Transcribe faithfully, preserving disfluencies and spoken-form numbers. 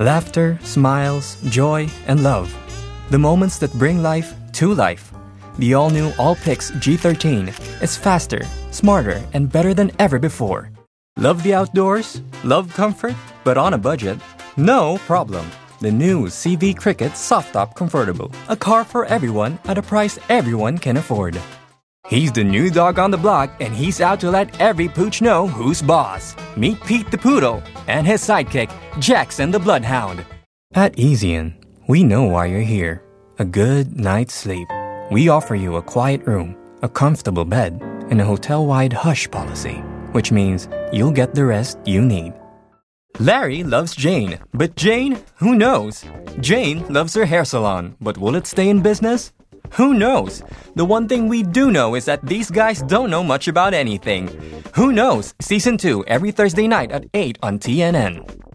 Laughter, smiles, joy, and love. The moments that bring life to life. The all-new Allpix G thirteen is faster, smarter, and better than ever before. Love the outdoors? Love comfort? But on a budget? No problem. The new C V Cricket Soft Top Comfortable. A car for everyone at a price everyone can afford. He's the new dog on the block, and he's out to let every pooch know who's boss. Meet Pete the Poodle and his sidekick, Jackson the Bloodhound. At Easian, we know why you're here. A good night's sleep. We offer you a quiet room, a comfortable bed, and a hotel-wide hush policy, which means you'll get the rest you need. Larry loves Jane, but Jane, who knows? Jane loves her hair salon, but will it stay in business? Who knows? The one thing we do know is that these guys don't know much about anything. Who knows? Season two every Thursday night at eight on T N N.